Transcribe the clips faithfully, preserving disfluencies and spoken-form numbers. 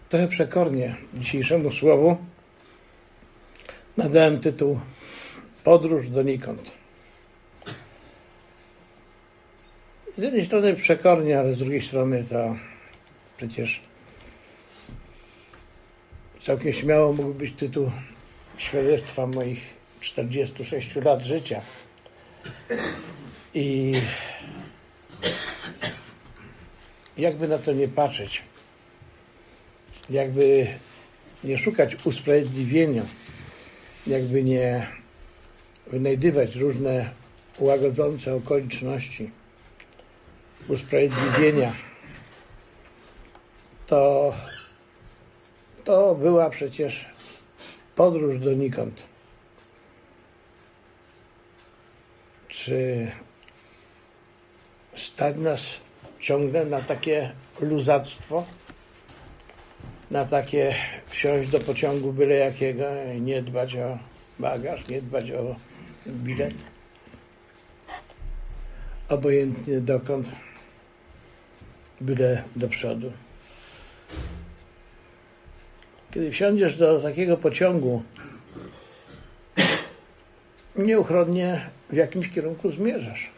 Trochę przekornie dzisiejszemu słowu nadałem tytuł Podróż donikąd. Z jednej strony przekornie, ale z drugiej strony to przecież całkiem śmiało mógł być tytuł świadectwa moich czterdziestu sześciu lat życia. I jakby na to nie patrzeć, jakby nie szukać usprawiedliwienia, jakby nie wynajdywać różne łagodzące okoliczności usprawiedliwienia, to to była przecież podróż donikąd. Czy stać nas ciągle na takie luzactwo, na takie wsiąść do pociągu byle jakiego i nie dbać o bagaż, nie dbać o bilet, obojętnie dokąd, byle do przodu? Kiedy wsiądziesz do takiego pociągu, nieuchronnie w jakimś kierunku zmierzasz.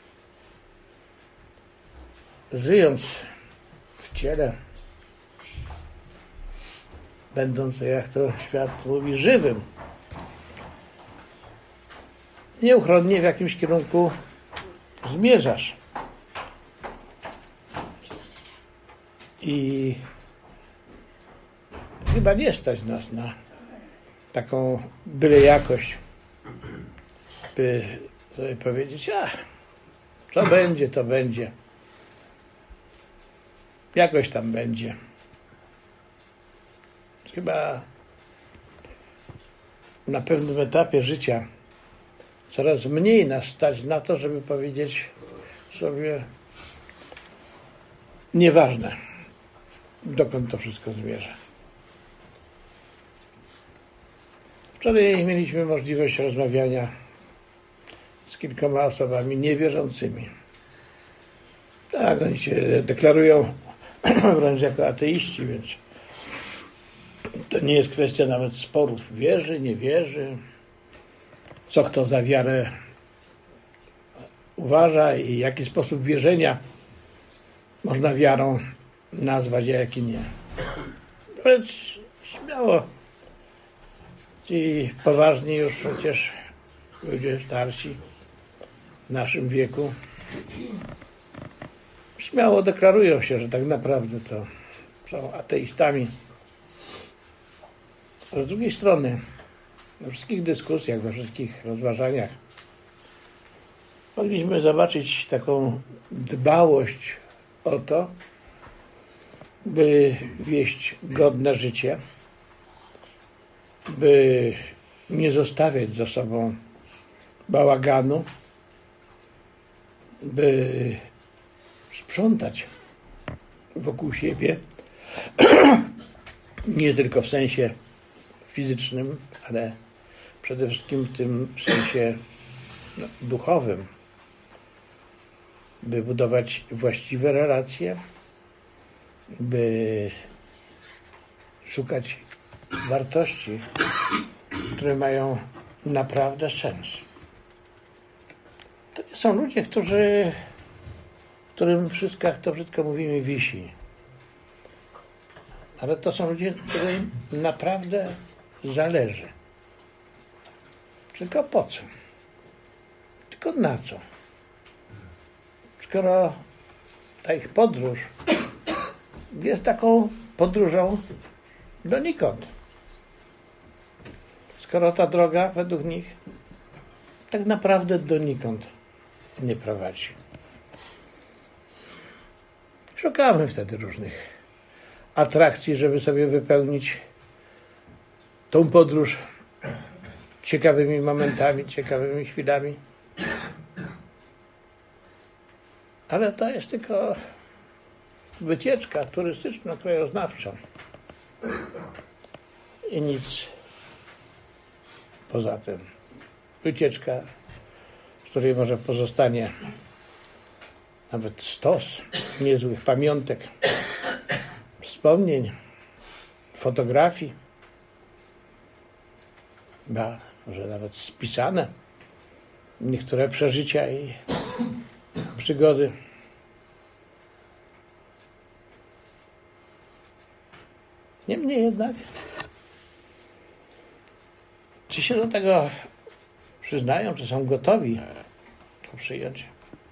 Żyjąc w ciele, będąc, jak to świat mówi, żywym, nieuchronnie w jakimś kierunku zmierzasz. I chyba nie stać nas na taką byle jakość, by sobie powiedzieć, a co będzie, to będzie. Jakoś tam będzie. Chyba na pewnym etapie życia coraz mniej nas stać na to, żeby powiedzieć sobie, nieważne, dokąd to wszystko zmierza. Wczoraj mieliśmy możliwość rozmawiania z kilkoma osobami niewierzącymi. Tak, oni się deklarują wręcz jako ateiści, więc to nie jest kwestia nawet sporów. Wierzy, nie wierzy, co kto za wiarę uważa i jaki sposób wierzenia można wiarą nazwać, a jaki nie. Więc śmiało ci poważni już przecież ludzie starsi w naszym wieku śmiało deklarują się, że tak naprawdę to są ateistami. A z drugiej strony we wszystkich dyskusjach, we wszystkich rozważaniach mogliśmy zobaczyć taką dbałość o to, by wieść godne życie, by nie zostawiać za sobą bałaganu, by sprzątać wokół siebie, nie tylko w sensie fizycznym, ale przede wszystkim w tym sensie no, duchowym, by budować właściwe relacje, by szukać wartości, które mają naprawdę sens. To nie są ludzie, którzy, którym wszystko, jak to wszystko mówimy, wisi. Ale to są ludzie, którym naprawdę zależy. Tylko po co? Tylko na co? Skoro ta ich podróż jest taką podróżą donikąd. Skoro ta droga według nich tak naprawdę donikąd nie prowadzi. Szukamy wtedy różnych atrakcji, żeby sobie wypełnić tą podróż ciekawymi momentami, ciekawymi chwilami. Ale to jest tylko wycieczka turystyczno-krajoznawcza i nic poza tym. Wycieczka, z której może pozostanie nawet stos niezłych pamiątek, wspomnień, fotografii, ba, może nawet spisane niektóre przeżycia i przygody. Niemniej jednak, czy się do tego przyznają, czy są gotowi to przyjąć?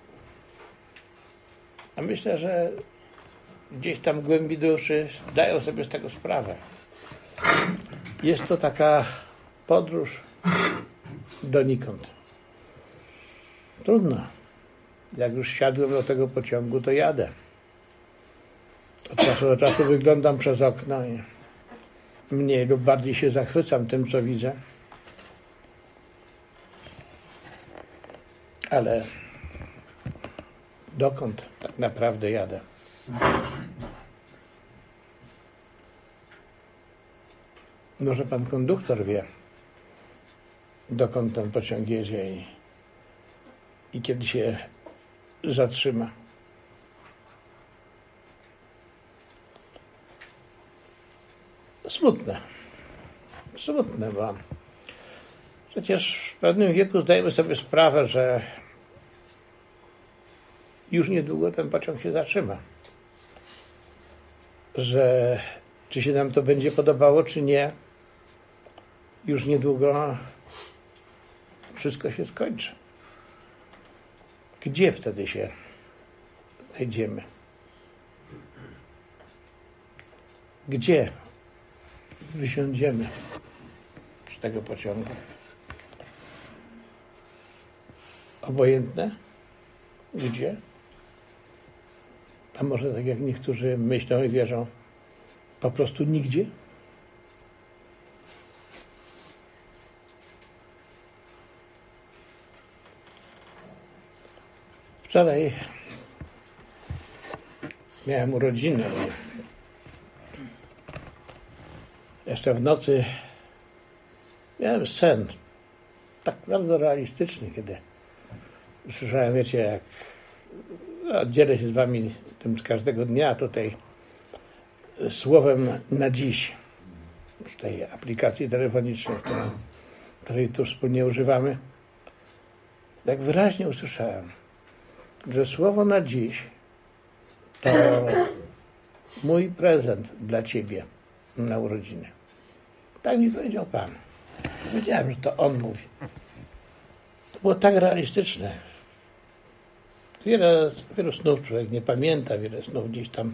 A myślę, że gdzieś tam w głębi duszy zdają sobie z tego sprawę. Jest to taka podróż donikąd. Trudno. Jak już wsiadłem do tego pociągu, to jadę. Od czasu do czasu wyglądam przez okno i mniej lub bardziej się zachwycam tym, co widzę. Ale dokąd tak naprawdę jadę? Może pan konduktor wie, dokąd ten pociąg jedzie i, i kiedy się zatrzyma. Smutne. Smutne, bo przecież w pewnym wieku zdajemy sobie sprawę, że już niedługo ten pociąg się zatrzyma. Że czy się nam to będzie podobało, czy nie, już niedługo wszystko się skończy. Gdzie wtedy się znajdziemy? Gdzie wysiądziemy z tego pociągu? Obojętne? Gdzie? A może tak jak niektórzy myślą i wierzą, po prostu nigdzie? Wczoraj miałem urodziny. Jeszcze w nocy miałem sen, tak bardzo realistyczny, kiedy usłyszałem, wiecie, jak no, dzielę się z wami tym z każdego dnia tutaj słowem na dziś z tej aplikacji telefonicznej, którą, której tu wspólnie używamy. Tak wyraźnie usłyszałem, że słowo na dziś to mój prezent dla ciebie na urodziny. Tak mi powiedział Pan. Wiedziałem, że to On mówi. To było tak realistyczne. Wiele, wielu snów człowiek nie pamięta, wiele snów gdzieś tam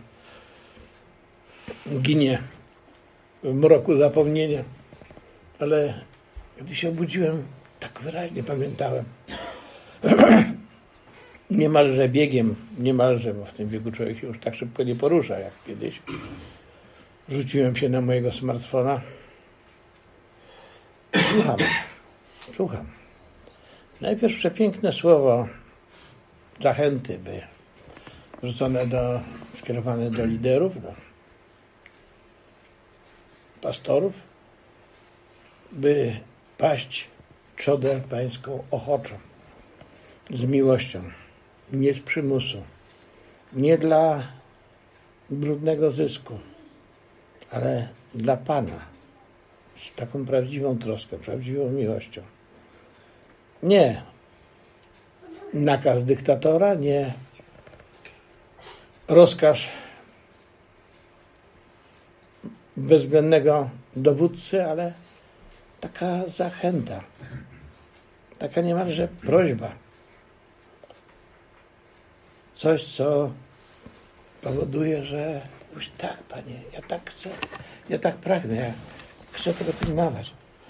ginie w mroku zapomnienia. Ale gdy się obudziłem, tak wyraźnie pamiętałem. Niemalże biegiem, niemalże, bo w tym wieku człowiek się już tak szybko nie porusza jak kiedyś. Rzuciłem się na mojego smartfona. Słucham. Słucham. Najpierw przepiękne słowo zachęty, by wrzucone do, skierowane do liderów, do pastorów, by paść trzodę pańską ochoczo, z miłością, nie z przymusu, nie dla brudnego zysku, ale dla Pana, z taką prawdziwą troską, prawdziwą miłością. Nie nakaz dyktatora, nie rozkaz bezwzględnego dowódcy, ale taka zachęta, taka niemalże prośba. Coś, co powoduje, że już tak, Panie, ja tak chcę, ja tak pragnę, ja chcę tego pilnować.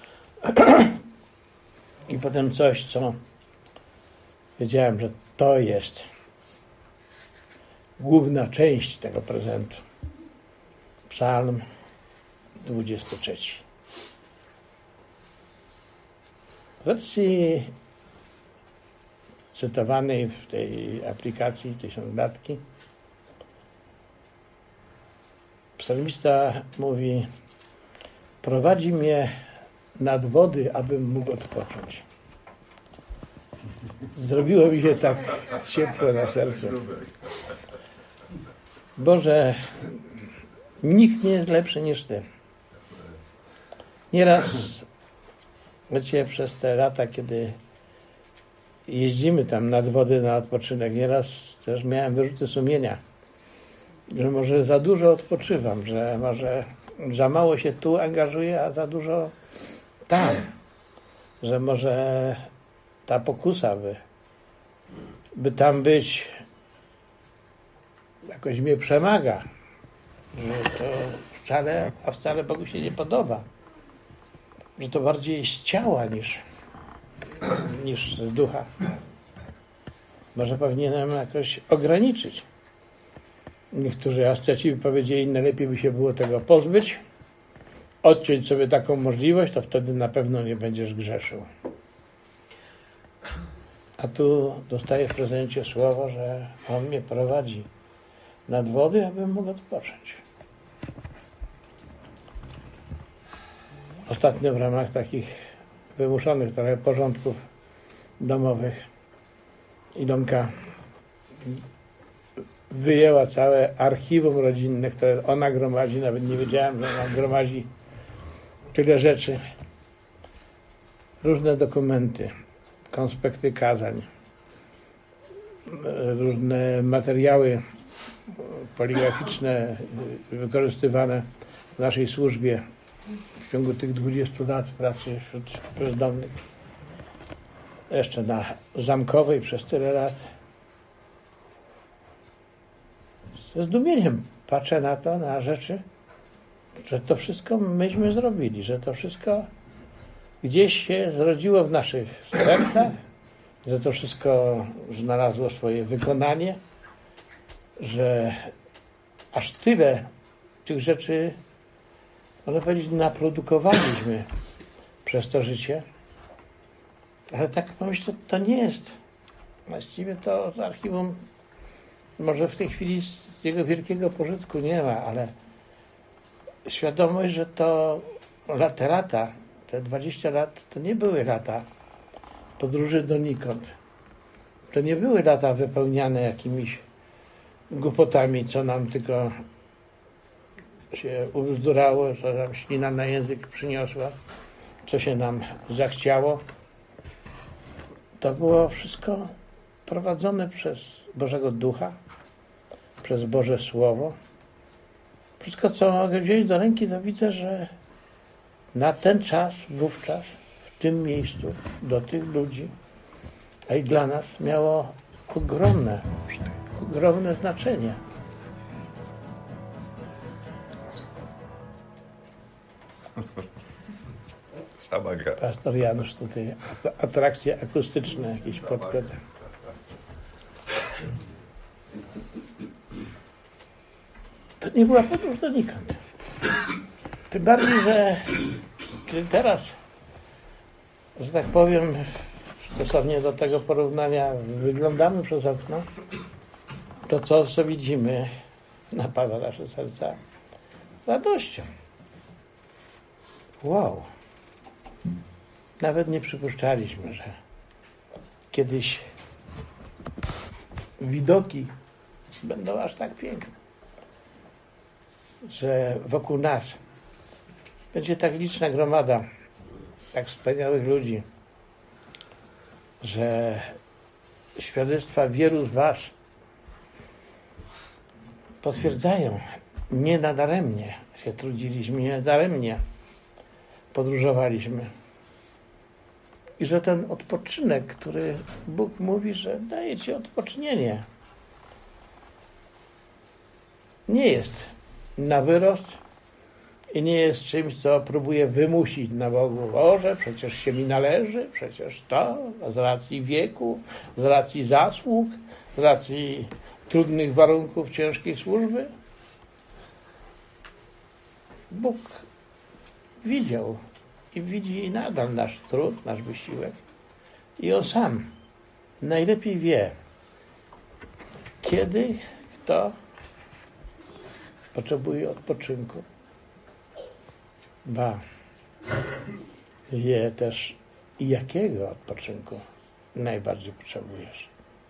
I potem coś, co wiedziałem, że to jest główna część tego prezentu. Psalm dwudziesty trzeci. W wersji cytowanej w tej aplikacji Tysiąclatki psalmista mówi: prowadzi mnie nad wody, abym mógł odpocząć. Zrobiło mi się tak ciepło na sercu. Boże, nikt nie jest lepszy niż Ty. Nieraz, wiecie, przez te lata, kiedy jeździmy tam nad wody na odpoczynek, nieraz też miałem wyrzuty sumienia, że może za dużo odpoczywam, że może za mało się tu angażuję, a za dużo tam, że może ta pokusa, by, by tam być, jakoś mnie przemaga, że to wcale, a wcale Bogu się nie podoba, że to bardziej z ciała niż, niż z ducha. Może powinienem jakoś ograniczyć. Niektórzy asceci powiedzieli, najlepiej by się było tego pozbyć, odciąć sobie taką możliwość, to wtedy na pewno nie będziesz grzeszył. A tu dostaję w prezencie słowo, że On mnie prowadzi nad wody, abym mógł odpocząć. Ostatnio w ramach takich wymuszonych trochę porządków domowych Ilonka wyjęła całe archiwum rodzinne, które ona gromadzi, nawet nie wiedziałem, że ona gromadzi tyle rzeczy. Różne dokumenty, konspekty kazań, różne materiały poligraficzne wykorzystywane w naszej służbie w ciągu tych dwudziestu lat pracy wśród bezdomnych. Jeszcze na Zamkowej przez tyle lat. Ze zdumieniem patrzę na to, na rzeczy, że to wszystko myśmy zrobili, że to wszystko gdzieś się zrodziło w naszych sercach, że to wszystko znalazło swoje wykonanie, że aż tyle tych rzeczy, można powiedzieć, naprodukowaliśmy przez to życie. Ale tak pomyślę, to nie jest. Właściwie to z archiwum może w tej chwili z jego wielkiego pożytku nie ma, ale świadomość, że to te lata, te dwadzieścia lat, to nie były lata podróży donikąd. To nie były lata wypełniane jakimiś głupotami, co nam tylko się ubzdurało, co nam ślina na język przyniosła, co się nam zachciało. To było wszystko prowadzone przez Bożego Ducha, przez Boże Słowo. Wszystko, co mogę wziąć do ręki, to widzę, że na ten czas, wówczas, w tym miejscu, do tych ludzi, a i dla nas miało ogromne, ogromne znaczenie. Sama gra. Pastor Janusz tutaj, atrakcje akustyczne jakieś podkłada. To nie była podróż donikąd. Tym bardziej, że kiedy teraz, że tak powiem, stosownie do tego porównania wyglądamy przez okno, to co, co widzimy, napawa nasze serca radością. Wow! Nawet nie przypuszczaliśmy, że kiedyś widoki będą aż tak piękne, że wokół nas będzie tak liczna gromada tak wspaniałych ludzi, że świadectwa wielu z was potwierdzają, nie nadaremnie się trudziliśmy, nie nadaremnie podróżowaliśmy. I że ten odpoczynek, który Bóg mówi, że daje ci odpocznienie, nie jest na wyrost i nie jest czymś, co próbuje wymusić na Bogu. Boże, przecież się mi należy, przecież to, z racji wieku, z racji zasług, z racji trudnych warunków ciężkiej służby. Bóg widział i widzi nadal nasz trud, nasz wysiłek. I On sam najlepiej wie, kiedy, kto potrzebuje odpoczynku. Ba, wie też, jakiego odpoczynku najbardziej potrzebujesz.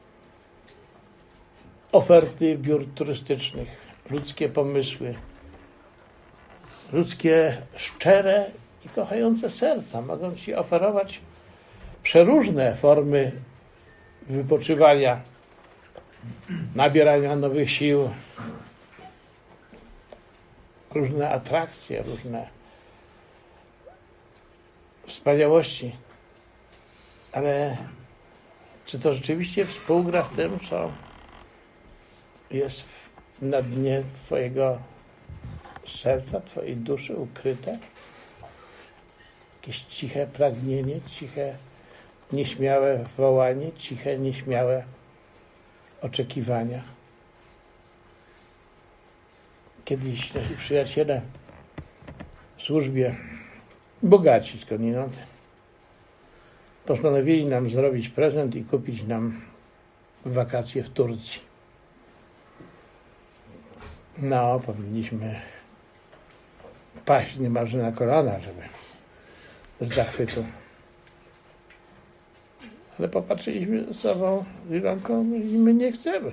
Oferty biur turystycznych, ludzkie pomysły, ludzkie szczere i kochające serca mogą Ci oferować przeróżne formy wypoczywania, nabierania nowych sił, różne atrakcje, różne wspaniałości. Ale czy to rzeczywiście współgra z tym, co jest na dnie Twojego serca, Twojej duszy ukryte? Jakieś ciche pragnienie, ciche, nieśmiałe wołanie, ciche, nieśmiałe oczekiwania. Kiedyś nasi przyjaciele w służbie, bogaci skądinąd, postanowili nam zrobić prezent i kupić nam wakacje w Turcji. No, powinniśmy paść niemalże na kolana, żeby z zachwytu. Ale popatrzyliśmy ze sobą z Iwanką i my nie chcemy.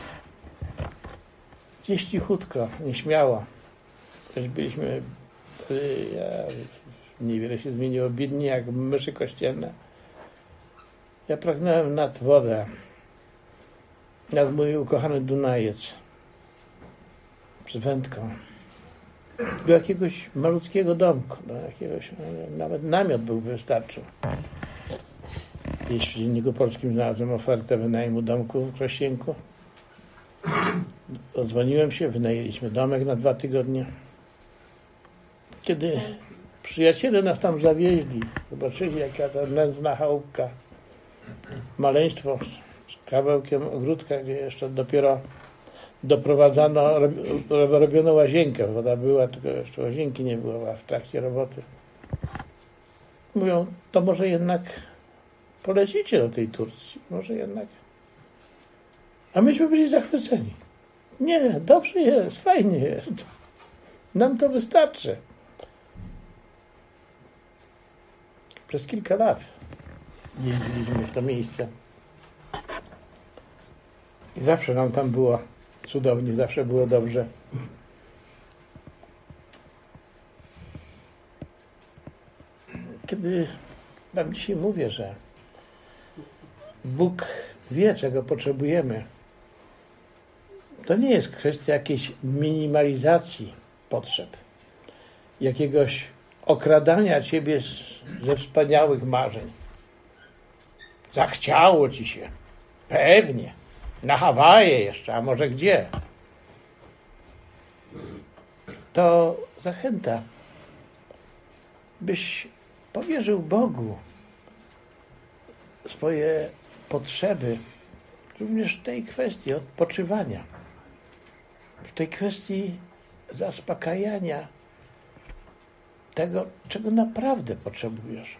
Gdzieś cichutko, nieśmiało. Też byliśmy, ja, niewiele się zmieniło, biedni jak myszy kościelne. Ja pragnąłem nad wodę, nad mój ukochany Dunajec, z wędką, do jakiegoś malutkiego domku, do jakiegoś, nawet namiot był wystarczył. Jeśli w Dzienniku Polskim znalazłem ofertę wynajmu domku w Krościenku, odzwoniłem się, wynajęliśmy domek na dwa tygodnie. Kiedy przyjaciele nas tam zawieźli, zobaczyli, jaka ta nędzna chałupka, maleństwo z kawałkiem ogródka, gdzie jeszcze dopiero doprowadzano, robiono łazienkę, woda była, tylko jeszcze łazienki nie było w trakcie roboty. Mówią, to może jednak polecicie do tej Turcji, może jednak. A myśmy byli zachwyceni. Nie, dobrze jest, fajnie jest. Nam to wystarczy. Przez kilka lat jeździliśmy w to miejsce. I zawsze nam tam było cudownie, zawsze było dobrze. Kiedy wam dzisiaj mówię, że Bóg wie, czego potrzebujemy, to nie jest kwestia jakiejś minimalizacji potrzeb, jakiegoś okradania ciebie z, ze wspaniałych marzeń. Zachciało ci się. Pewnie. Na Hawaje jeszcze, a może gdzie. To zachęta, byś powierzył Bogu swoje potrzeby, również w tej kwestii odpoczywania, w tej kwestii zaspokajania tego, czego naprawdę potrzebujesz.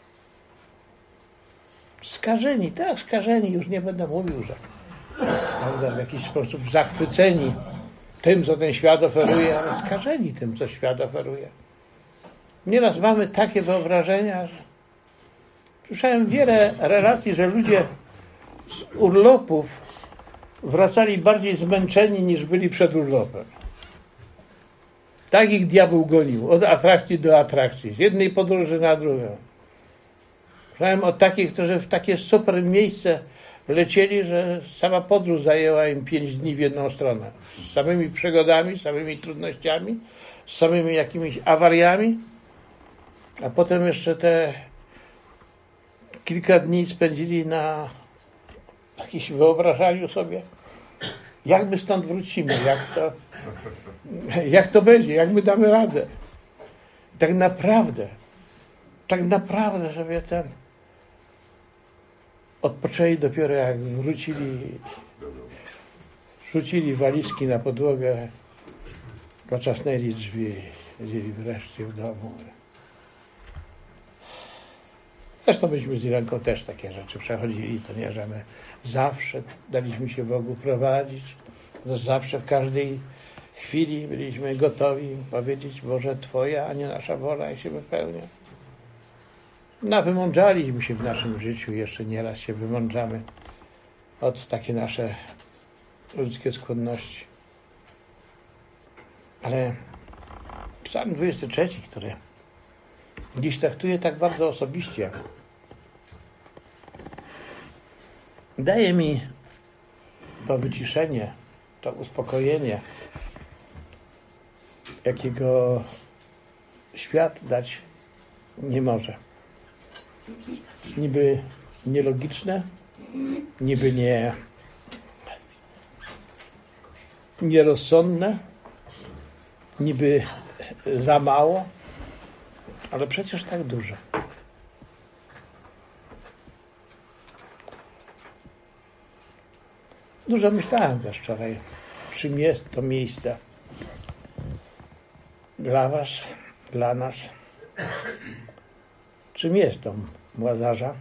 Skażeni, tak, skażeni, już nie będę mówił, że prawda, w jakiś sposób zachwyceni tym, co ten świat oferuje, ale skażeni tym, co świat oferuje. Nieraz mamy takie wyobrażenia, że słyszałem wiele relacji, że ludzie z urlopów wracali bardziej zmęczeni niż byli przed urlopem. Tak ich diabeł gonił, od atrakcji do atrakcji, z jednej podróży na drugą. Słyszałem o takich, którzy w takie super miejsce lecieli, że sama podróż zajęła im pięć dni w jedną stronę. Z samymi przygodami, z samymi trudnościami, z samymi jakimiś awariami, a potem jeszcze te kilka dni spędzili na jakimś wyobrażaniu sobie, jak my stąd wrócimy, jak to, jak to będzie, jak my damy radę. Tak naprawdę, tak naprawdę sobie ten odpoczęli dopiero jak wrócili, rzucili walizki na podłogę, poczasnęli drzwi, siedzieli wreszcie w domu. Zresztą myśmy z Irenką też takie rzeczy przechodzili, to nie, że my zawsze daliśmy się Bogu prowadzić, to zawsze w każdej chwili byliśmy gotowi powiedzieć, Boże, Twoja, a nie nasza wola i się wypełnia. Nawymądrzaliśmy się w naszym życiu, jeszcze nieraz się wymądrzamy od takie nasze ludzkie skłonności. Ale Psalm dwudziesty trzeci, który dziś traktuję tak bardzo osobiście. Daje mi to wyciszenie, to uspokojenie, jakiego świat dać nie może. Niby nielogiczne, niby nie nierozsądne, niby za mało, ale przecież tak dużo. Dużo myślałem też wczoraj, czym jest to miejsce dla was, dla nas. Czym jest dom Łazarza?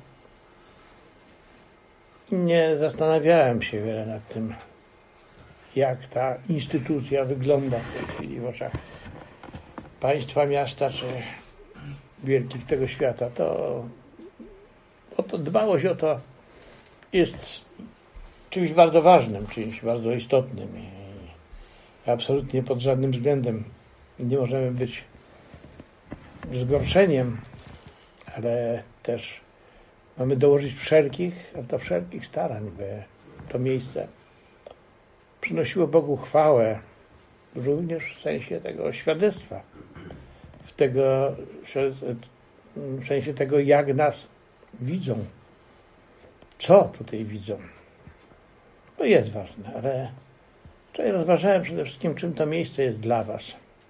Nie zastanawiałem się wiele nad tym, jak ta instytucja wygląda w tej chwili w oczach państwa, miasta czy wielkich tego świata. To, o to dbałość o to jest czymś bardzo ważnym, czymś bardzo istotnym i absolutnie pod żadnym względem nie możemy być zgorszeniem, ale też mamy dołożyć wszelkich, a to wszelkich starań, by to miejsce przynosiło Bogu chwałę, również w sensie tego świadectwa, w, tego, w sensie tego, jak nas widzą, co tutaj widzą. To jest ważne, ale wczoraj rozważałem przede wszystkim, czym to miejsce jest dla was.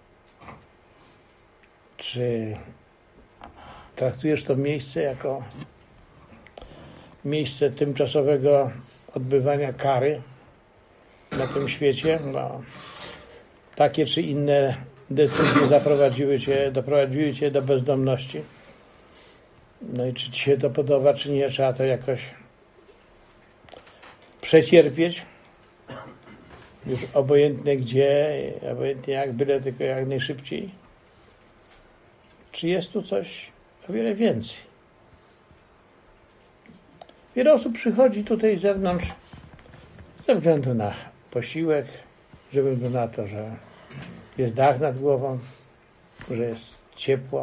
Czy traktujesz to miejsce jako miejsce tymczasowego odbywania kary na tym świecie? No, takie czy inne decyzje zaprowadziły cię, doprowadziły cię do bezdomności. No i czy ci się to podoba, czy nie, trzeba to jakoś przecierpieć. Już obojętnie gdzie, obojętnie jak, byle tylko jak najszybciej. Czy jest tu coś o wiele więcej? Wiele osób przychodzi tutaj z zewnątrz ze względu na posiłek, ze względu na to, że jest dach nad głową, że jest ciepło.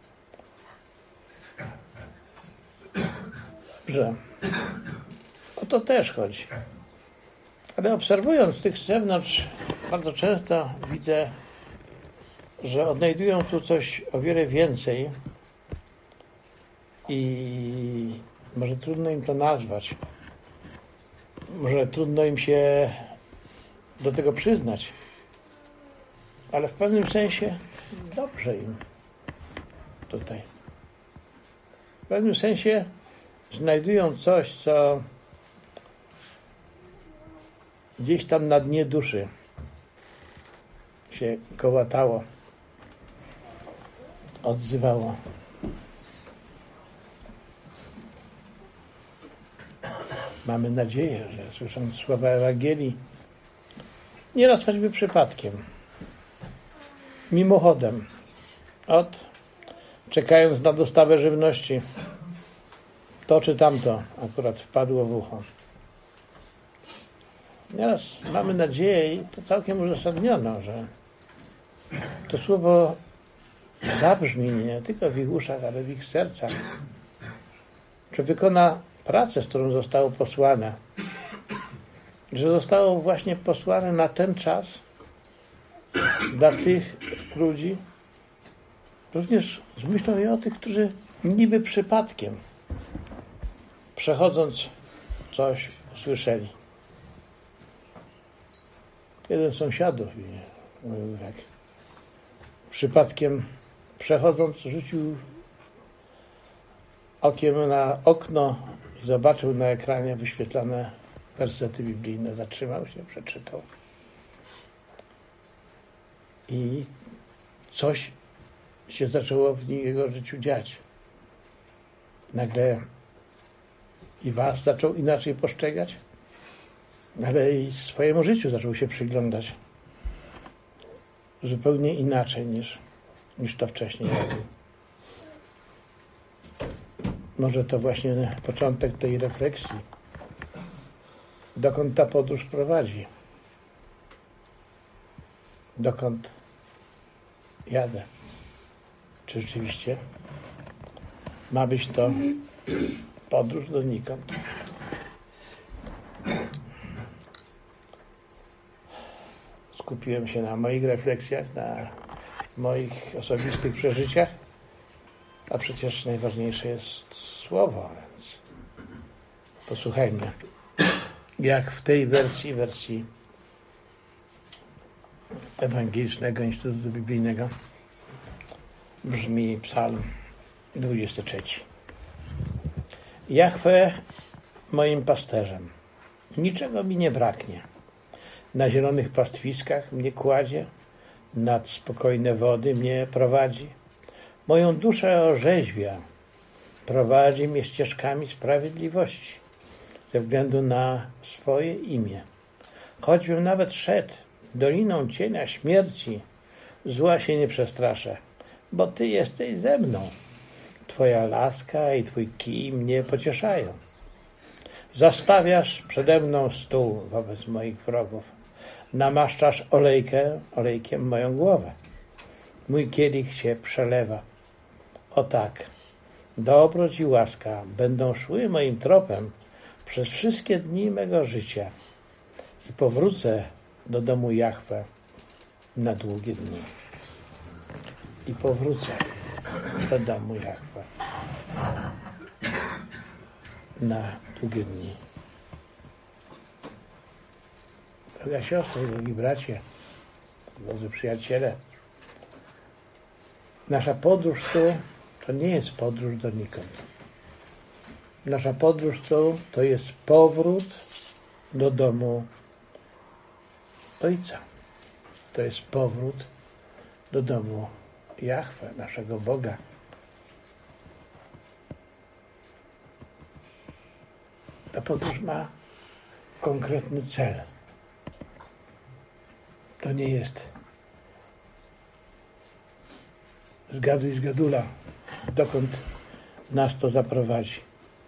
Dobrze. O to też chodzi. Ale obserwując tych z zewnątrz, bardzo często widzę, że odnajdują tu coś o wiele więcej i może trudno im to nazwać. Może trudno im się do tego przyznać. Ale w pewnym sensie dobrze im tutaj. W pewnym sensie znajdują coś, co gdzieś tam na dnie duszy się kołatało, odzywało. Mamy nadzieję, że słysząc słowa Ewangelii, nieraz choćby przypadkiem, mimochodem, od czekając na dostawę żywności, to czy tamto akurat wpadło w ucho. Nieraz mamy nadzieję i to całkiem uzasadniono, że to słowo zabrzmi nie tylko w ich uszach, ale w ich sercach. Że wykona pracę, z którą zostało posłane. Że zostało właśnie posłane na ten czas dla tych ludzi, również z myślą i o tych, którzy niby przypadkiem, przechodząc coś, usłyszeli. Jeden z sąsiadów mówił tak, przypadkiem przechodząc rzucił okiem na okno i zobaczył na ekranie wyświetlane wersety biblijne. Zatrzymał się, przeczytał. I coś się zaczęło w jego życiu dziać. Nagle i was zaczął inaczej postrzegać, ale i swojemu życiu zaczął się przyglądać zupełnie inaczej niż, niż to wcześniej robił. Może to właśnie początek tej refleksji. Dokąd ta podróż prowadzi? Dokąd jadę? Czy rzeczywiście Ma być to podróż donikąd. Skupiłem się na moich refleksjach, na moich osobistych przeżyciach, a przecież najważniejsze jest słowo, więc posłuchajmy, jak w tej wersji, wersji Ewangelicznego Instytutu Biblijnego brzmi psalm dwudziesty trzeci. Jahwe moim pasterzem, niczego mi nie braknie. Na zielonych pastwiskach mnie kładzie, nad spokojne wody mnie prowadzi. Moją duszę orzeźwia, prowadzi mnie ścieżkami sprawiedliwości, ze względu na swoje imię. Choćbym nawet szedł doliną cienia śmierci, zła się nie przestraszę, bo Ty jesteś ze mną. Twoja laska i Twój kij mnie pocieszają. Zastawiasz przede mną stół wobec moich wrogów. Namaszczasz olejkę, olejkiem moją głowę. Mój kielich się przelewa. O tak, dobroć i łaska będą szły moim tropem przez wszystkie dni mego życia i powrócę do domu Jahwe na długie dni. I powrócę do domu Jahwe na długie dni. Droga siostro, drogi bracie, drodzy przyjaciele, nasza podróż tu to nie jest podróż donikąd. Nasza podróż tu to jest powrót do domu Ojca. To jest powrót do domu Jahwe, naszego Boga. Ta podróż ma konkretny cel. To nie jest zgaduj zgadula, dokąd nas to zaprowadzi.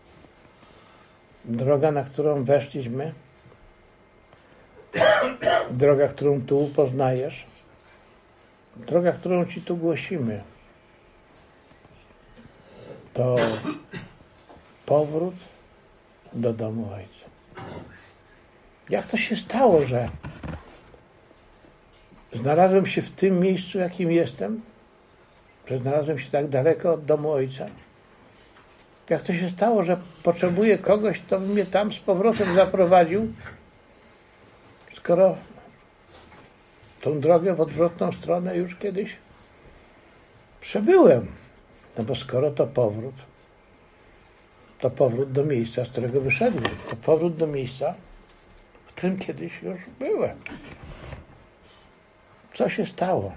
Droga, na którą weszliśmy, droga, którą tu poznajesz, droga, którą Ci tu głosimy, to powrót do domu Ojca. Jak to się stało, że znalazłem się w tym miejscu, jakim jestem, że znalazłem się tak daleko od domu Ojca? Jak to się stało, że potrzebuję kogoś, kto by mnie tam z powrotem zaprowadził, skoro tą drogę w odwrotną stronę już kiedyś przebyłem? No bo skoro to powrót, to powrót do miejsca, z którego wyszedłem. To powrót do miejsca, w którym kiedyś już byłem. Co się stało?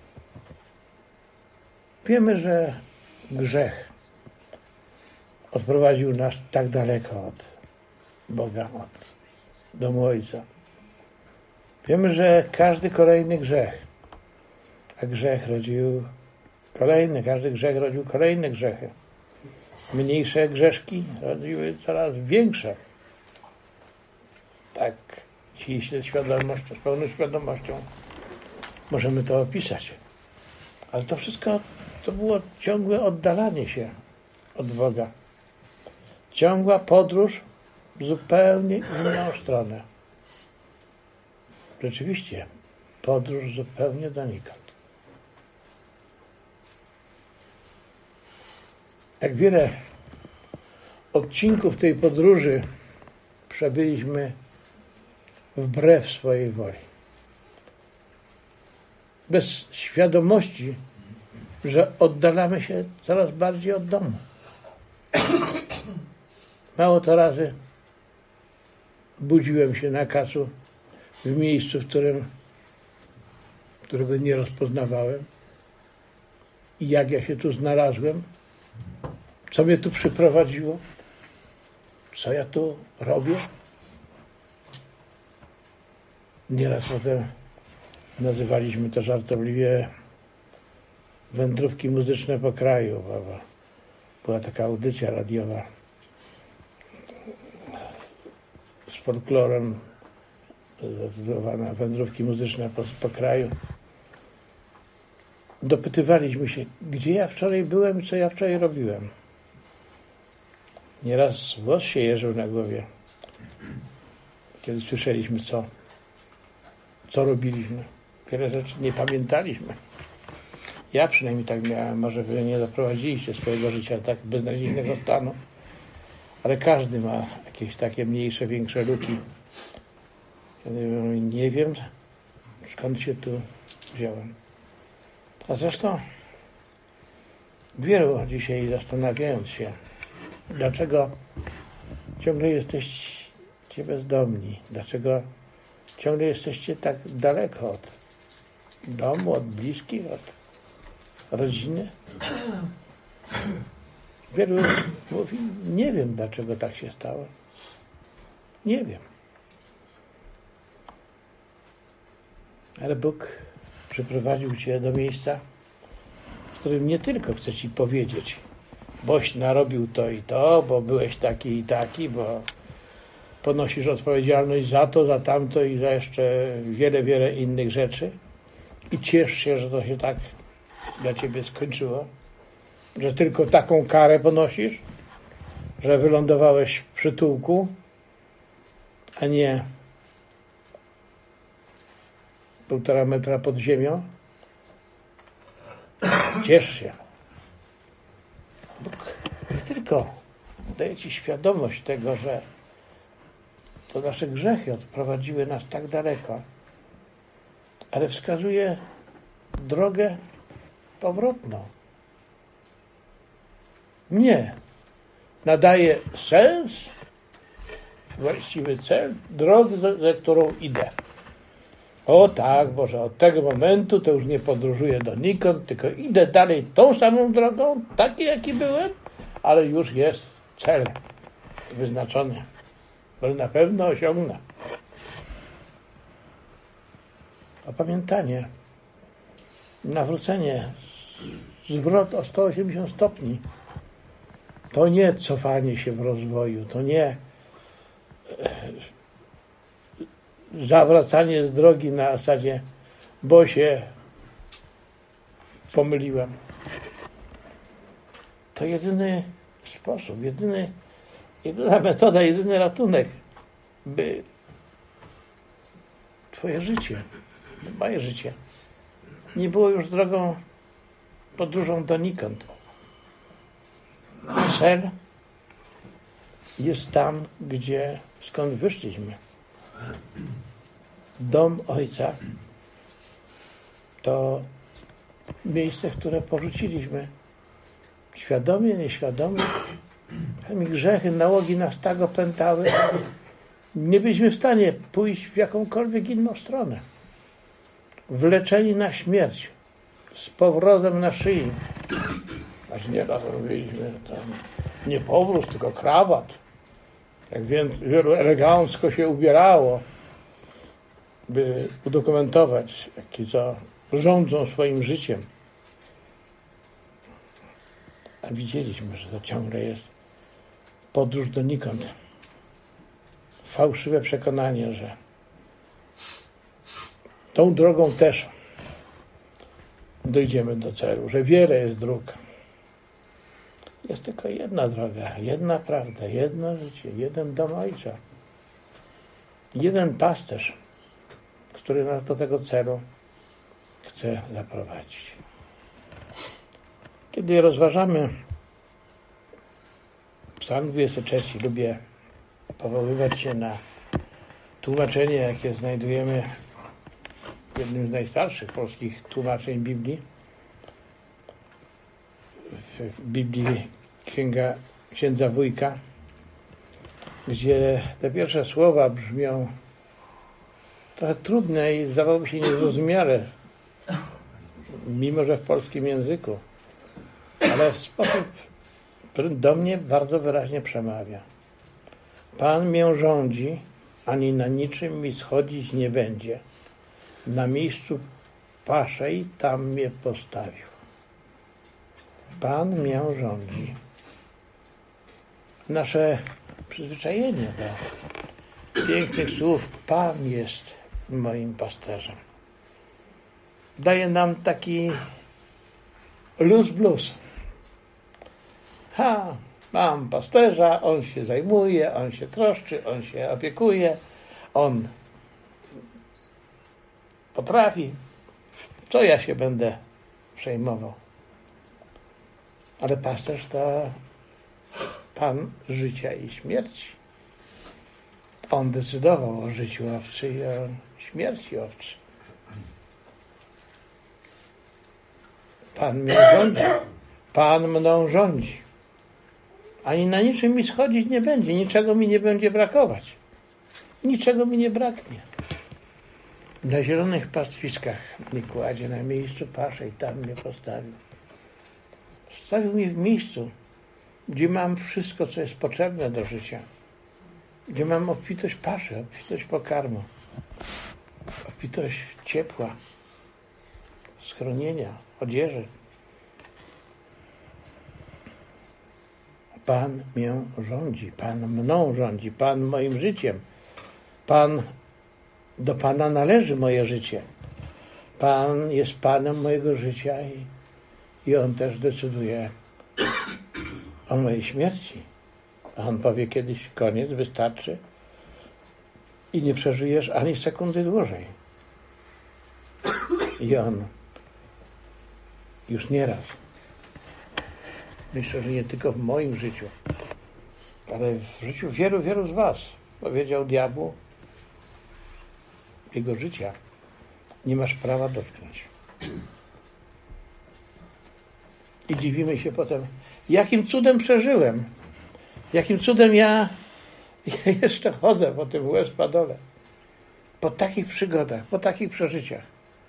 Wiemy, że grzech odprowadził nas tak daleko od Boga, od domu Ojca. Wiemy, że każdy kolejny grzech, a grzech rodził kolejny, każdy grzech rodził kolejne grzechy. Mniejsze grzeszki rodziły coraz większe. Tak, dziś z świadomością, z pełną świadomością możemy to opisać. Ale to wszystko to było ciągłe oddalanie się od Boga. Ciągła podróż w zupełnie inną stronę. Rzeczywiście, podróż zupełnie donikąd. Jak wiele odcinków tej podróży przebyliśmy wbrew swojej woli. Bez świadomości, że oddalamy się coraz bardziej od domu. Mało to razy budziłem się na kacu w miejscu, w którym, którego nie rozpoznawałem. I jak ja się tu znalazłem, co mnie tu przyprowadziło, co ja tu robię. Nieraz potem nazywaliśmy to żartobliwie wędrówki muzyczne po kraju. Była taka audycja radiowa z folklorem zatytułowana Wędrówki muzyczne po, po kraju. Dopytywaliśmy się, gdzie ja wczoraj byłem i co ja wczoraj robiłem. Nieraz włos się jeżył na głowie, kiedy słyszeliśmy, co, co robiliśmy. Wiele rzeczy nie pamiętaliśmy. Ja przynajmniej tak miałem, może wy nie doprowadziliście swojego życia tak beznadziejnego stanu, ale każdy ma jakieś takie mniejsze, większe luki. Nie wiem, skąd się tu wziąłem. A zresztą wielu dzisiaj, zastanawiając się, dlaczego ciągle jesteście bezdomni, dlaczego ciągle jesteście tak daleko od domu, od bliskich, od rodziny. Wielu mówi, nie wiem, dlaczego tak się stało. Nie wiem. Ale Bóg przyprowadził cię do miejsca, w którym nie tylko chce ci powiedzieć, boś narobił to i to, bo byłeś taki i taki, bo ponosisz odpowiedzialność za to, za tamto i za jeszcze wiele, wiele innych rzeczy i ciesz się, że to się tak dla ciebie skończyło, że tylko taką karę ponosisz, że wylądowałeś w przytułku, a nie półtora metra pod ziemią. Ciesz się. Bóg nie tylko daje ci świadomość tego, że to nasze grzechy odprowadziły nas tak daleko, ale wskazuje drogę powrotną. Nie. Nadaje sens, właściwy cel, drogi, za którą idę. O tak, Boże, od tego momentu to już nie podróżuję donikąd, tylko idę dalej tą samą drogą, taki jaki byłem, ale już jest cel wyznaczony, bo na pewno osiągnę. Opamiętanie, nawrócenie, zwrot o sto osiemdziesiąt stopni. To nie cofanie się w rozwoju, to nie zawracanie z drogi na zasadzie, bo się pomyliłem. To jedyny sposób, jedyny, jedyna metoda, jedyny ratunek, by twoje życie, moje życie nie było już drogą, podróżą donikąd. Cel jest tam, gdzie, skąd wyszliśmy. Dom Ojca to miejsce, które porzuciliśmy. Świadomie, nieświadomie. Mi grzechy, nałogi nas tak opętały. Nie byliśmy w stanie pójść w jakąkolwiek inną stronę. Wleczeni na śmierć. Z powrotem na szyi. Aż nieraz mówiliśmy, to nie powrót, tylko krawat. Jak więc wielu elegancko się ubierało, by udokumentować, jaki to rządzą swoim życiem. A widzieliśmy, że to ciągle jest podróż donikąd. Fałszywe przekonanie, że tą drogą też dojdziemy do celu, że wiele jest dróg. Jest tylko jedna droga, jedna prawda, jedno życie, jeden dom Ojca. Jeden pasterz, który nas do tego celu chce zaprowadzić. Kiedy rozważamy Psalm dwudziesty trzeci, lubię powoływać się na tłumaczenie, jakie znajdujemy w jednym z najstarszych polskich tłumaczeń Biblii. W Biblii Księga Księdza Wójka, gdzie te pierwsze słowa brzmią trochę trudne i zdawałoby się niezrozumiale, mimo że w polskim języku, ale w sposób, który do mnie bardzo wyraźnie przemawia. Pan mię rządzi, ani na niczym mi schodzić nie będzie. Na miejscu paszej tam mnie postawił. Pan mię rządzi. Nasze przyzwyczajenie do pięknych słów Pan jest moim pasterzem daje nam taki luz blues. Ha, Mam pasterza, on się zajmuje, on się troszczy, on się opiekuje, on potrafi. Co ja się będę przejmował? Ale pasterz to Pan życia i śmierci. On decydował o życiu owcy i o śmierci owcy. Pan mnie rządzi. Pan mną rządzi. Ani na niczym mi schodzić nie będzie. Niczego mi nie będzie brakować. Niczego mi nie braknie. Na zielonych pastwiskach mnie kładzie, na miejscu paszę i tam mnie postawił. Postawił mnie w miejscu, gdzie mam wszystko, co jest potrzebne do życia. Gdzie mam obfitość paszy, obfitość pokarmu, obfitość ciepła, schronienia, odzieży. Pan mnie rządzi, Pan mną rządzi, Pan moim życiem. Pan, do Pana należy moje życie. Pan jest Panem mojego życia i, i On też decyduje o mojej śmierci. A On powie kiedyś koniec, wystarczy i nie przeżyjesz ani sekundy dłużej. I On już nieraz, myślę, że nie tylko w moim życiu, ale w życiu wielu, wielu z was powiedział diabłu, jego życia nie masz prawa dotknąć. I dziwimy się potem, jakim cudem przeżyłem, jakim cudem ja, ja jeszcze chodzę po tym łez-padole, po takich przygodach, po takich przeżyciach.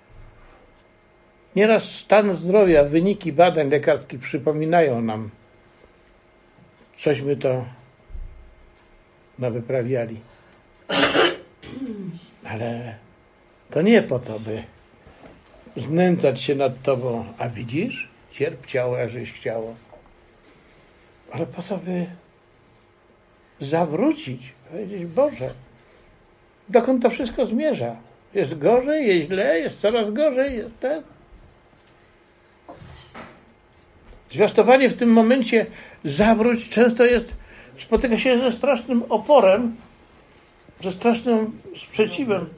Nieraz stan zdrowia, wyniki badań lekarskich przypominają nam, cośmy to nawyprawiali. Ale to nie po to, by znęcać się nad Tobą, a widzisz, cierp ciało, a żeś chciało. Ale po to, by zawrócić, powiedzieć, Boże, dokąd to wszystko zmierza? Jest gorzej, jest źle, jest coraz gorzej, jest ten. Zwiastowanie w tym momencie zawróć często jest, spotyka się ze strasznym oporem, ze strasznym sprzeciwem,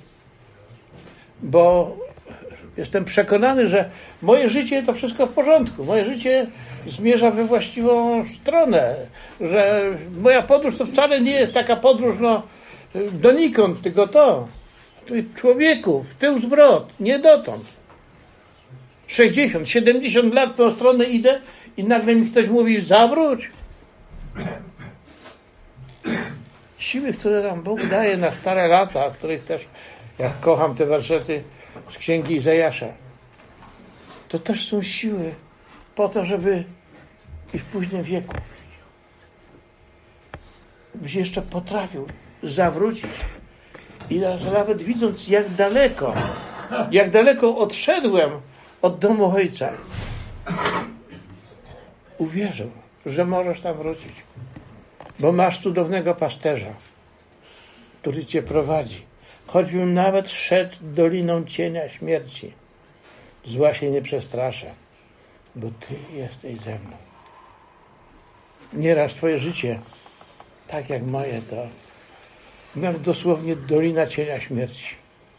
bo jestem przekonany, że moje życie to wszystko w porządku. Moje życie zmierza we właściwą stronę, że moja podróż to wcale nie jest taka podróż no, donikąd, tylko to. Człowieku, w tył zwrot, nie dotąd. sześćdziesiąt, siedemdziesiąt lat w tą stronę idę i nagle mi ktoś mówi, zawróć. Siły, które nam Bóg daje na stare lata, których też, jak kocham te wersety z Księgi Izajasza, to też są siły po to, żeby i w późnym wieku byś jeszcze potrafił zawrócić i nawet widząc, jak daleko, jak daleko odszedłem od domu Ojca, uwierzył, że możesz tam wrócić, bo masz cudownego pasterza, który cię prowadzi. Choćbym nawet szedł doliną cienia śmierci, zła się nie przestraszę, bo Ty jesteś ze mną. Nieraz Twoje życie, tak jak moje, to miałem dosłownie dolina cienia śmierci.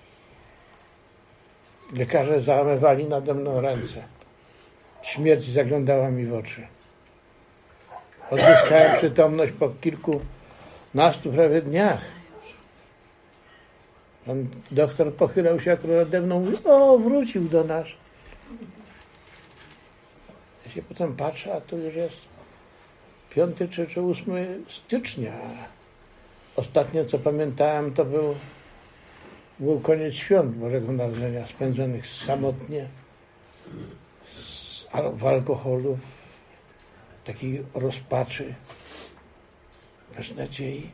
Lekarze załamywali nade mną ręce. Śmierć zaglądała mi w oczy. Odzyskałem przytomność po kilkunastu prawie dniach. Pan doktor pochylał się akurat nade mną i mówi, o, wrócił do nas. Ja się potem patrzę, a to już jest piąty czy, czy ósmy stycznia. Ostatnio, co pamiętałem, to był, był koniec świąt Bożego Narodzenia, spędzonych samotnie, z, w alkoholu, w takiej rozpaczy, bez nadziei.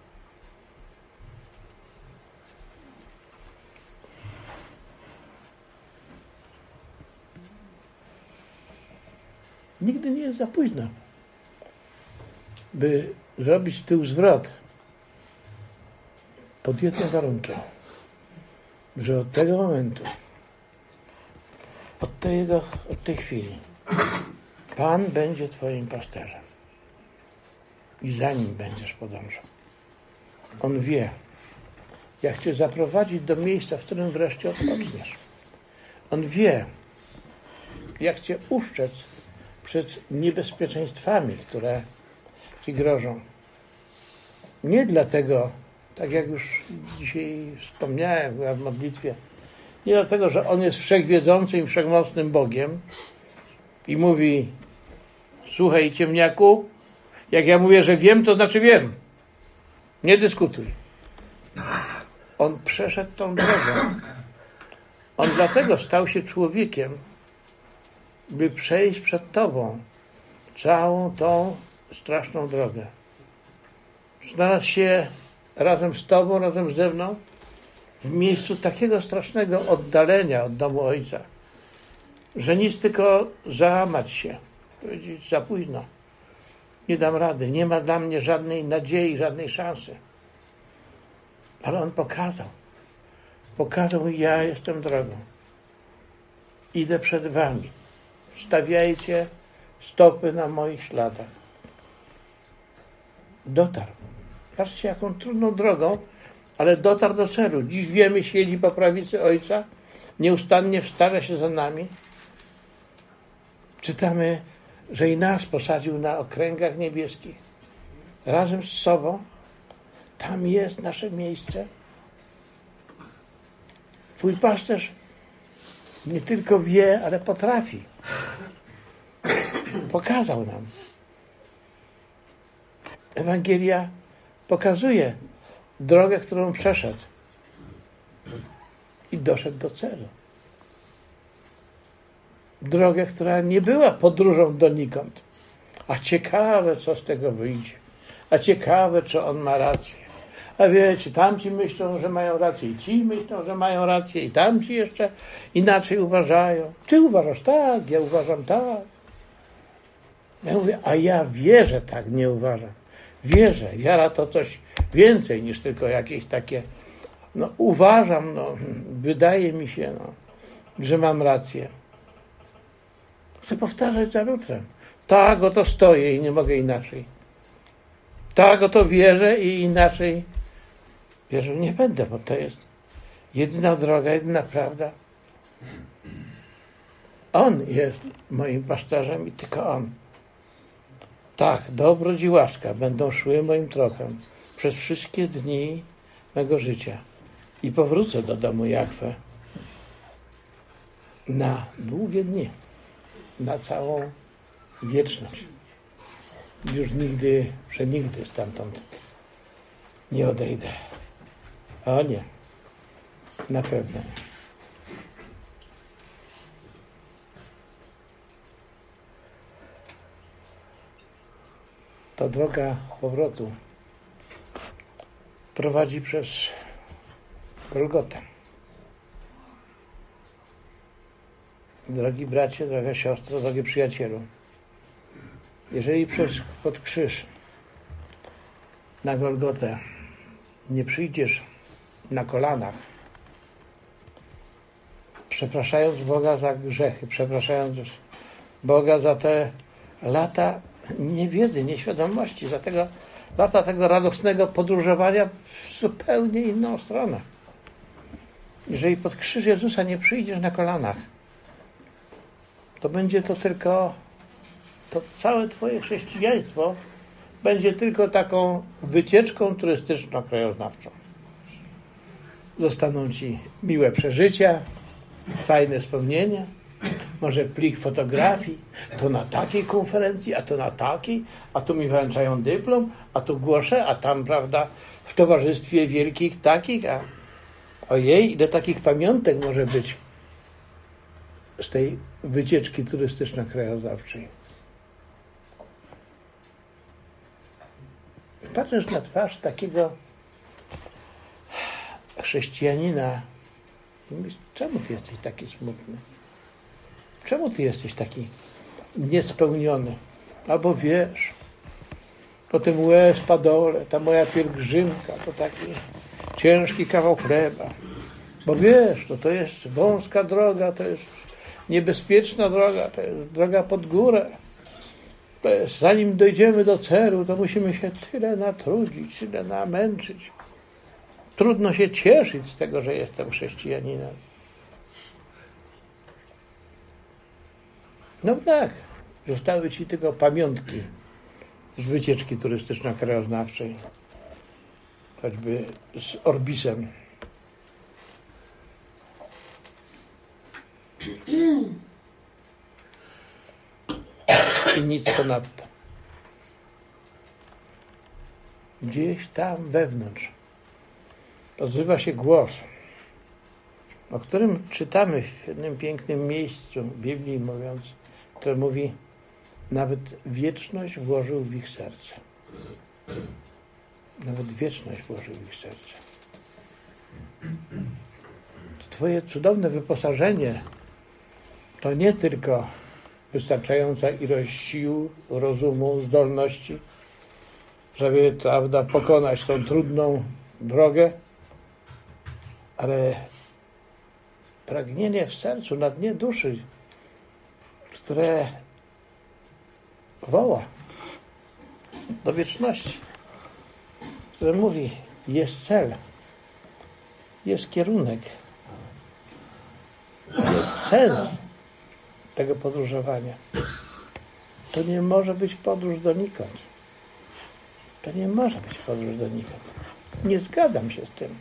Nigdy nie jest za późno, by zrobić tył zwrot pod jednym warunkiem, że od tego momentu, od, tego, od tej chwili Pan będzie Twoim pasterzem. i za nim będziesz podążał. On wie, jak cię zaprowadzić do miejsca, w którym wreszcie odpoczniesz. On wie, jak cię uszczec przed niebezpieczeństwami, które ci grożą. Nie dlatego, tak jak już dzisiaj wspomniałem w modlitwie, nie dlatego, że On jest wszechwiedzącym i wszechmocnym Bogiem i mówi: słuchaj, ciemniaku, jak ja mówię, że wiem, to znaczy wiem. Nie dyskutuj. On przeszedł tą drogą. On dlatego stał się człowiekiem, by przejść przed Tobą całą tą straszną drogę. Znalazł się razem z Tobą, razem ze mną w miejscu takiego strasznego oddalenia od domu Ojca, że nic, tylko załamać się, powiedzieć: za późno, nie dam rady, nie ma dla mnie żadnej nadziei, żadnej szansy. Ale On pokazał, pokazał: ja jestem drogą, idę przed wami, stawiajcie stopy na moich śladach. Dotarł. Patrzcie, jaką trudną drogą, ale dotarł do celu. Dziś wiemy, siedzi po prawicy Ojca, nieustannie wstawia się za nami. Czytamy, że i nas posadził na okręgach niebieskich. Razem z sobą. Tam jest nasze miejsce. Twój pasterz nie tylko wie, ale potrafi. Pokazał nam. Ewangelia pokazuje drogę, którą przeszedł i doszedł do celu. Drogę, która nie była podróżą donikąd. A ciekawe, co z tego wyjdzie. A ciekawe, czy on ma rację. A wiecie, tamci myślą, że mają rację, i ci myślą, że mają rację, i tamci jeszcze inaczej uważają. Ty uważasz tak, ja uważam tak. Ja mówię: a ja wierzę tak, nie uważam. Wierzę. Wiara to coś więcej niż tylko jakieś takie, no uważam, no wydaje mi się, no, że mam rację. Chcę powtarzać za lutrem. Tak, oto stoję i nie mogę inaczej. Tak, oto wierzę i inaczej wierzę nie będę, bo to jest jedyna droga, jedyna prawda. On jest moim pasterzem i tylko On. Tak, dobroć i łaska będą szły moim tropem przez wszystkie dni mego życia i powrócę do domu Jahwe na długie dni, na całą wieczność. Już nigdy, przenigdy stamtąd nie odejdę. O nie, na pewno nie. Ta droga powrotu prowadzi przez Golgotę. Drogi bracie, droga siostro, drogi przyjacielu, jeżeli przez pod krzyż na Golgotę nie przyjdziesz na kolanach, przepraszając Boga za grzechy, przepraszając Boga za te lata niewiedzy, nieświadomości, za tego lata tego radosnego podróżowania w zupełnie inną stronę. Jeżeli pod krzyż Jezusa nie przyjdziesz na kolanach, to będzie to tylko, to całe twoje chrześcijaństwo będzie tylko taką wycieczką turystyczną, krajoznawczą. Zostaną ci miłe przeżycia, fajne wspomnienia, może plik fotografii, to na takiej konferencji, a to na takiej, a tu mi wręczają dyplom, a tu głoszę, a tam, prawda, w towarzystwie wielkich takich, a ojej, ile takich pamiątek może być z tej wycieczki turystyczno-krajoznawczej. Patrzysz na twarz takiego chrześcijanina i myślisz: czemu ty jesteś taki smutny? Czemu ty jesteś taki niespełniony? Albo wiesz, to tym łez padole, ta moja pielgrzymka, to taki ciężki kawał chleba. Bo wiesz, to, to jest wąska droga, to jest niebezpieczna droga, to jest droga pod górę. zanim dojdziemy do celu, to musimy się tyle natrudzić, tyle namęczyć. Trudno się cieszyć z tego, że jestem chrześcijaninem. No tak, zostały ci tylko pamiątki z wycieczki turystyczno-krajoznawczej, choćby z Orbisem. I nic ponadto. Gdzieś tam wewnątrz odzywa się głos, o którym czytamy w jednym pięknym miejscu Biblii, mówiąc, które mówi: nawet wieczność włożył w ich serce. Nawet wieczność włożył w ich serce. To Twoje cudowne wyposażenie to nie tylko wystarczająca ilość sił, rozumu, zdolności, żeby, prawda, pokonać tą trudną drogę, ale pragnienie w sercu, na dnie duszy, które woła do wieczności, które mówi: jest cel, jest kierunek, jest sens tego podróżowania. To nie może być podróż donikąd. To nie może być podróż donikąd. Nie zgadzam się z tym.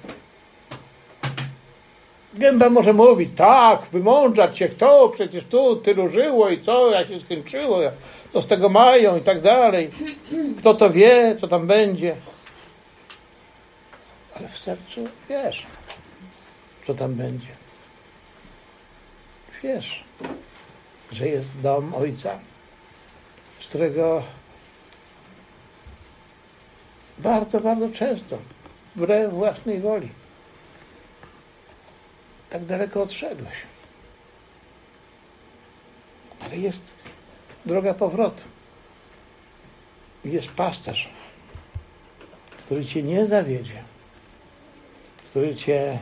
Gęba może mówić: tak, wymądrzać się kto, przecież tu tylu żyło i co, jak się skończyło, co z tego mają i tak dalej. Kto to wie, co tam będzie. Ale w sercu wiesz, co tam będzie. Wiesz, że jest dom Ojca, z którego bardzo, bardzo często, wbrew własnej woli, tak daleko odszedłeś. Ale jest droga powrotu. Jest pasterz, który cię nie zawiedzie, który cię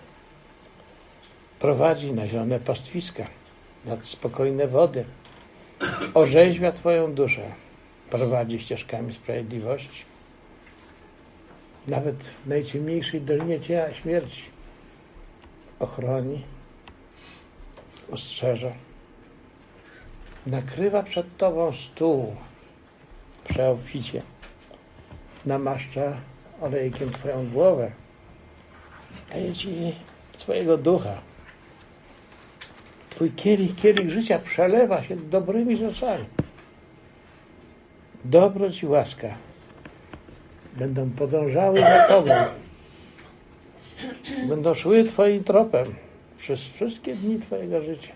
prowadzi na zielone pastwiska, nad spokojne wody, orzeźwia twoją duszę, prowadzi ścieżkami sprawiedliwości. Nawet w najciemniejszej dolinie cienia śmierci ochroni, ostrzeże, nakrywa przed tobą stół przeobficie, namaszcza olejkiem twoją głowę, daje ci swojego ducha. Twój kielich, kielich życia przelewa się dobrymi rzeczami. Dobroć i łaska będą podążały za tobą. Będą szły twoim tropem przez wszystkie dni twojego życia.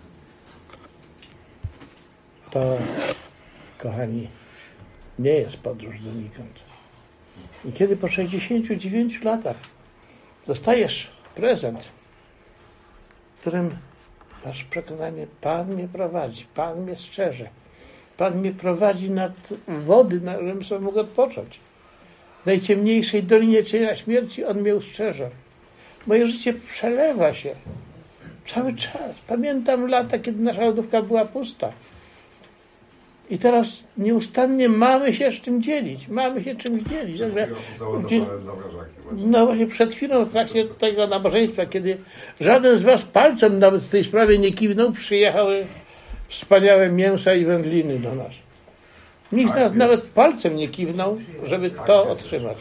To, kochani, nie jest podróż donikąd. I kiedy po sześćdziesięciu dziewięciu latach dostajesz prezent, w którym masz przekonanie: Pan mnie prowadzi, Pan mnie strzeże, Pan mnie prowadzi nad wody, na żebym sobie mógł odpocząć. W najciemniejszej dolinie cienia śmierci On mnie ustrzeże. Moje życie przelewa się cały czas. Pamiętam lata, kiedy nasza lodówka była pusta. I teraz nieustannie mamy się z czym dzielić. Mamy się czymś dzielić. Także, gdzie, no właśnie przed chwilą w trakcie tego nabożeństwa, kiedy żaden z was palcem nawet w tej sprawie nie kiwnął, przyjechały wspaniałe mięsa i wędliny do nas. Nikt nas nawet palcem nie kiwnął, żeby to otrzymać.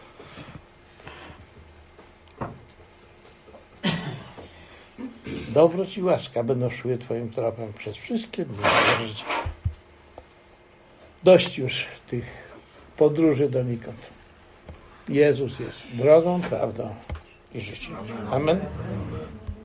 Dobroć i łaska będą szły twoim tropem przez wszystkie dni twojego życia. Dość już tych podróży donikąd. Jezus jest drogą, prawdą i życiem. Amen.